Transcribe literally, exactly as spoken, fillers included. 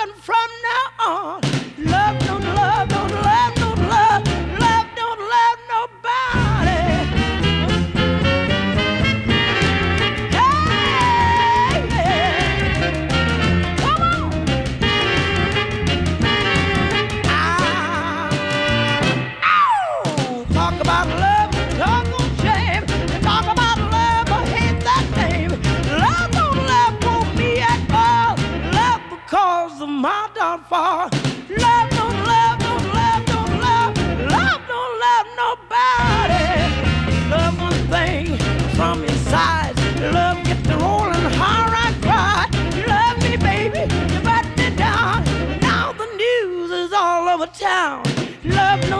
instruction from now on. Love don't love, don't love, don't love, love don't love nobody. Hey, yeah. Come on. Ah, ow. Talk about love, talk on shame. Talk about love, I hate that name. Love don't love for me at all. Love because of my downfall. Love don't love, don't love, don't love. Love don't love nobody. Love one thing from inside. Love get the rolling hard, I cry. Love me, baby, you let me down. Now the news is all over town. Love